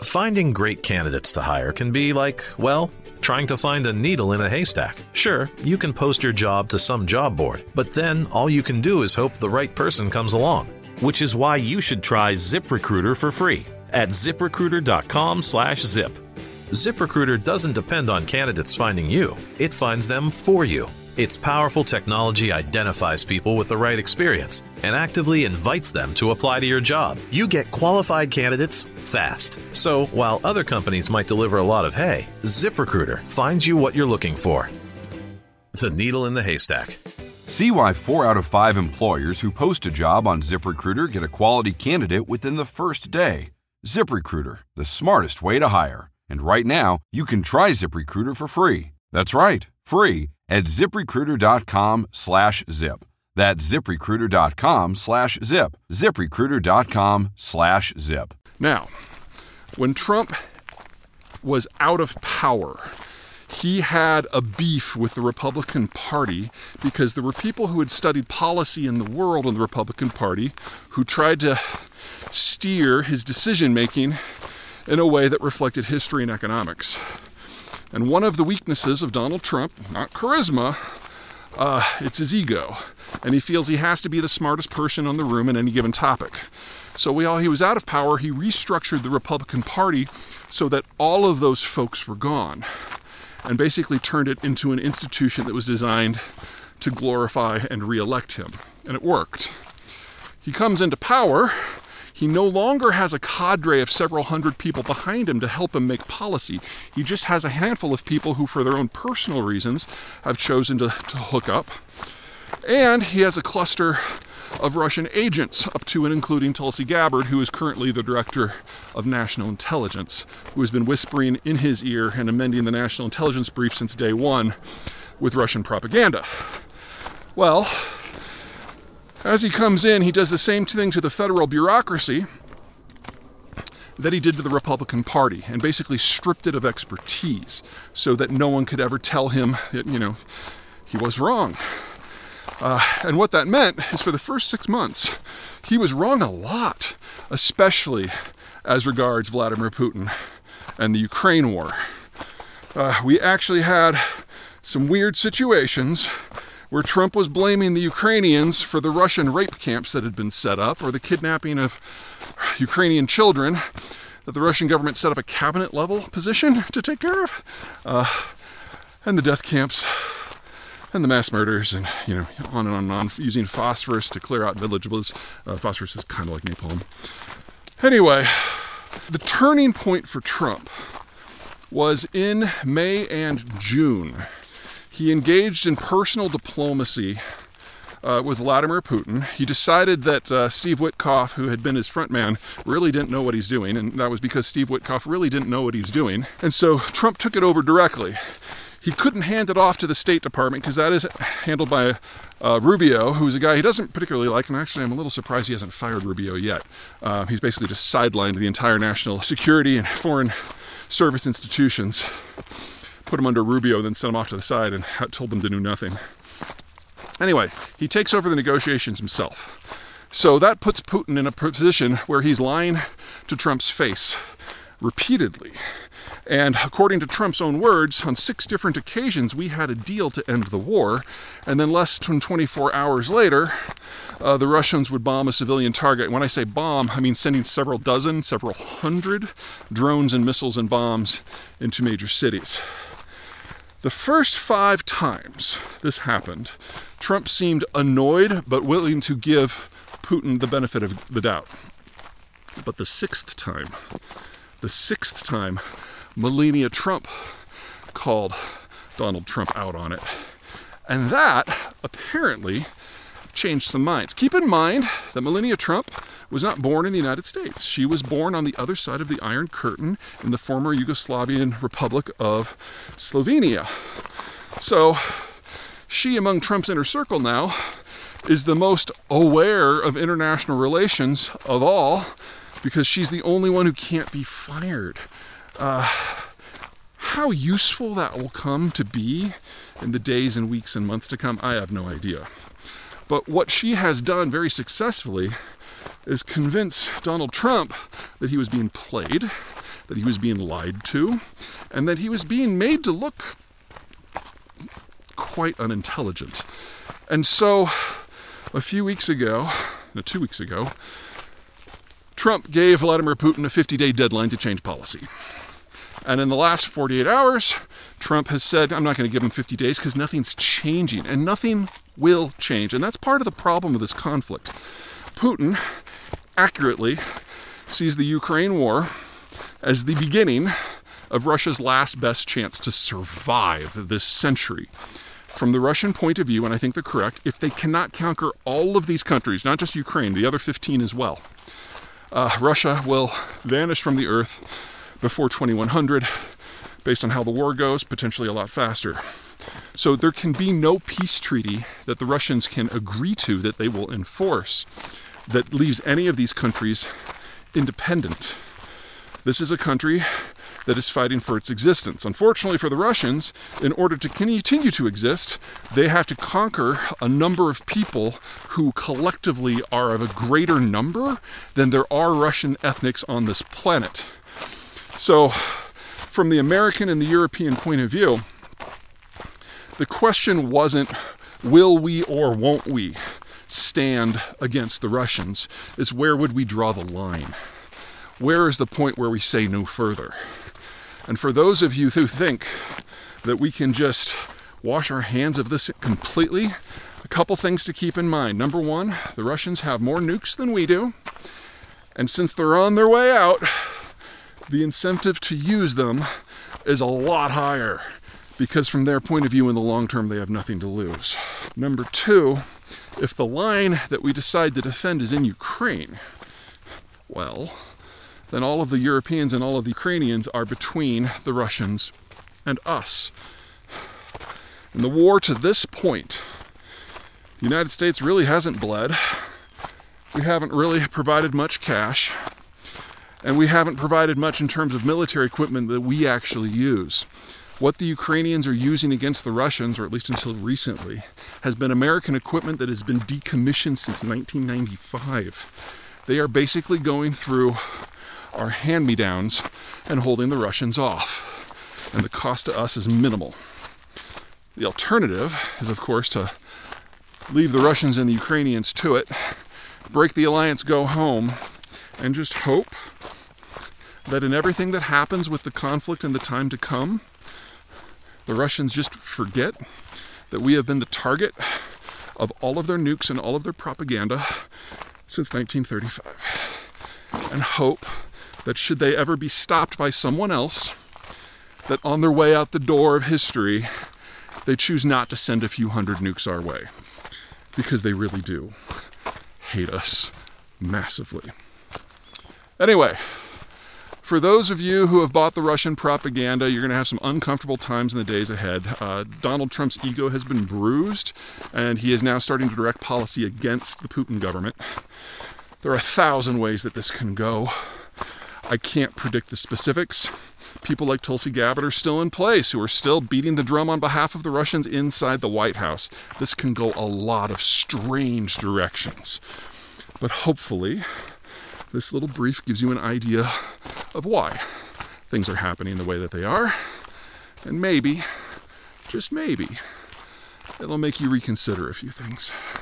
Finding great candidates to hire can be like, well, trying to find a needle in a haystack. Sure, you can post your job to some job board, but then all you can do is hope the right person comes along. Which is why you should try ZipRecruiter for free at ZipRecruiter.com/zip. ZipRecruiter doesn't depend on candidates finding you. It finds them for you. Its powerful technology identifies people with the right experience and actively invites them to apply to your job. You get qualified candidates fast. So while other companies might deliver a lot of hay, ZipRecruiter finds you what you're looking for. The needle in the haystack. See why 4 out of 5 employers who post a job on ZipRecruiter get a quality candidate within the first day. ZipRecruiter, the smartest way to hire. And right now, you can try ZipRecruiter for free. That's right, free at ZipRecruiter.com/zip. That's ZipRecruiter.com/zip. ZipRecruiter.com/zip. Now, when Trump was out of power, he had a beef with the Republican Party because there were people who had studied policy in the world in the Republican Party who tried to steer his decision-making in a way that reflected history and economics. And one of the weaknesses of Donald Trump, not charisma, it's his ego. And he feels he has to be the smartest person in the room in any given topic. So while he was out of power, he restructured the Republican Party so that all of those folks were gone, and basically turned it into an institution that was designed to glorify and re-elect him. And it worked. He comes into power. He no longer has a cadre of several hundred people behind him to help him make policy. He just has a handful of people who, for their own personal reasons, have chosen to hook up. And he has a cluster of Russian agents, up to and including Tulsi Gabbard, who is currently the director of national intelligence, who has been whispering in his ear and amending the national intelligence brief since day one with Russian propaganda. Well, as he comes in, he does the same thing to the federal bureaucracy that he did to the Republican Party, and basically stripped it of expertise so that no one could ever tell him that, he was wrong. And what that meant is for the first 6 months, he was wrong a lot, especially as regards Vladimir Putin and the Ukraine war. We actually had some weird situations where Trump was blaming the Ukrainians for the Russian rape camps that had been set up, or the kidnapping of Ukrainian children that the Russian government set up a cabinet-level position to take care of, and the death camps, and the mass murders, and on and on, using phosphorus to clear out villages. Phosphorus is kind of like napalm. Anyway, the turning point for Trump was in May and June. He engaged in personal diplomacy with Vladimir Putin. He decided that Steve Witkoff, who had been his front man, really didn't know what he's doing, and that was because Steve Witkoff really didn't know what he was doing. And so Trump took it over directly. He couldn't hand it off to the State Department because that is handled by Rubio, who's a guy he doesn't particularly like, and actually I'm a little surprised he hasn't fired Rubio yet. He's basically just sidelined the entire national security and foreign service institutions, put him under Rubio, then sent him off to the side and told them to do nothing. Anyway, he takes over the negotiations himself. So that puts Putin in a position where he's lying to Trump's face repeatedly. And according to Trump's own words, on 6 different occasions, we had a deal to end the war. And then less than 24 hours later, the Russians would bomb a civilian target. When I say bomb, I mean sending several dozen, several hundred drones and missiles and bombs into major cities. The first 5 times this happened, Trump seemed annoyed but willing to give Putin the benefit of the doubt. But the sixth time, Melania Trump called Donald Trump out on it. And that apparently changed some minds. Keep in mind that Melania Trump was not born in the United States. She was born on the other side of the Iron Curtain in the former Yugoslavian Republic of Slovenia. So she, among Trump's inner circle now, is the most aware of international relations of all, because she's the only one who can't be fired. How useful that will come to be in the days and weeks and months to come, I have no idea. But what she has done very successfully is convince Donald Trump that he was being played, that he was being lied to, and that he was being made to look quite unintelligent. And so, a few weeks ago, 2 weeks ago, Trump gave Vladimir Putin a 50-day deadline to change policy. And in the last 48 hours, Trump has said, I'm not going to give him 50 days because nothing's changing, and nothing will change. And that's part of the problem with this conflict. Putin accurately sees the Ukraine war as the beginning of Russia's last best chance to survive this century. From the Russian point of view, and I think they're correct, if they cannot conquer all of these countries, not just Ukraine, the other 15 as well, Russia will vanish from the earth before 2100, based on how the war goes, potentially a lot faster. So there can be no peace treaty that the Russians can agree to that they will enforce that leaves any of these countries independent. This is a country that is fighting for its existence. Unfortunately for the Russians, in order to continue to exist, they have to conquer a number of people who collectively are of a greater number than there are Russian ethnics on this planet. So, from the American and the European point of view, the question wasn't, will we or won't we stand against the Russians? It's where would we draw the line? Where is the point where we say no further? And for those of you who think that we can just wash our hands of this completely, a couple things to keep in mind. Number one, the Russians have more nukes than we do. And since they're on their way out, the incentive to use them is a lot higher, because from their point of view in the long term, they have nothing to lose. Number two, if the line that we decide to defend is in Ukraine, well, then all of the Europeans and all of the Ukrainians are between the Russians and us. In the war to this point, the United States really hasn't bled. We haven't really provided much cash. And we haven't provided much in terms of military equipment that we actually use. What the Ukrainians are using against the Russians, or at least until recently, has been American equipment that has been decommissioned since 1995. They are basically going through our hand-me-downs and holding the Russians off. And the cost to us is minimal. The alternative is, of course, to leave the Russians and the Ukrainians to it, break the alliance, go home, and just hope that in everything that happens with the conflict in the time to come, the Russians just forget that we have been the target of all of their nukes and all of their propaganda since 1935. And hope that should they ever be stopped by someone else, that on their way out the door of history, they choose not to send a few hundred nukes our way. Because they really do hate us massively. Anyway, for those of you who have bought the Russian propaganda, you're going to have some uncomfortable times in the days ahead. Donald Trump's ego has been bruised, and he is now starting to direct policy against the Putin government. There are 1,000 ways that this can go. I can't predict the specifics. People like Tulsi Gabbard are still in place, who are still beating the drum on behalf of the Russians inside the White House. This can go a lot of strange directions. But hopefully, this little brief gives you an idea of why things are happening the way that they are. And maybe, just maybe, it'll make you reconsider a few things.